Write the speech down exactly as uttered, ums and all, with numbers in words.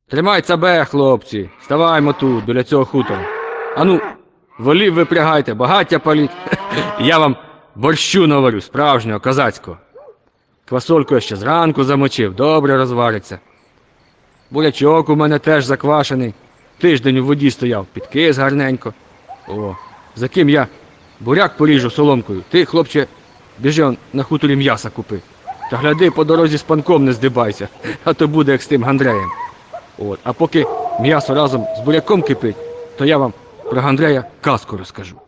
Тримайте бе, хлопці, ставаймо тут, біля цього хутора. Ану, волів випрягайте, багаття паліть. Я вам борщу наварю, справжнього, козацького. Квасольку я ще зранку замочив, добре розвариться. Бурячок у мене теж заквашений. Тиждень у воді стояв, підкис гарненько. О, за ким я буряк поріжу соломкою. Ти, хлопче, біжи он на хуторі м'яса купи. Та гляди, по дорозі з панком не здибайся, а то буде як з тим Гандреєм. От, а поки м'ясо разом з буряком кипить, то я вам про Гандрея казку розкажу.